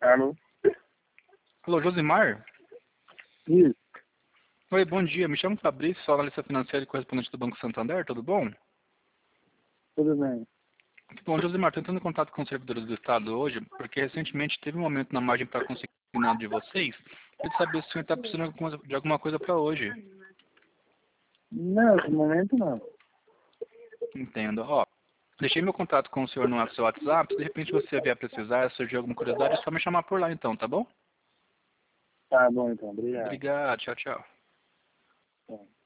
Alô? Alô, Josimar? Isso, Oi, bom dia. Me chamo Fabrício, sou analista financeiro e correspondente do Banco Santander, tudo bom? tudo bem. Que bom, Josimar, estou entrando em contato com os servidores do Estado hoje, porque recentemente teve um aumento na margem para consignado de vocês. Queria saber se o senhor está precisando de alguma coisa para hoje. Não, nesse momento não. Entendo. Ó, deixei meu contato com o senhor no seu WhatsApp. Se de repente você vier precisar, surgir alguma curiosidade, é só me chamar por lá então, tá bom? Tá bom então, obrigado. Obrigado, tchau, tchau. Tá.